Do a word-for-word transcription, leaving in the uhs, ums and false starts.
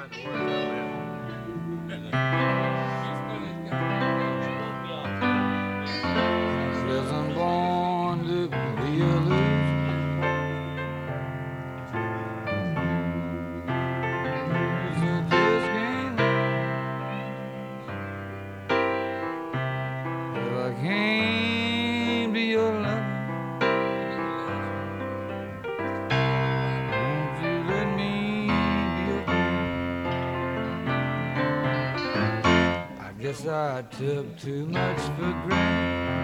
Says I'm born to be a loser. Loser just can't lose. If I can't be your lover, won't you let me be your friend? I guess I took too much for granted.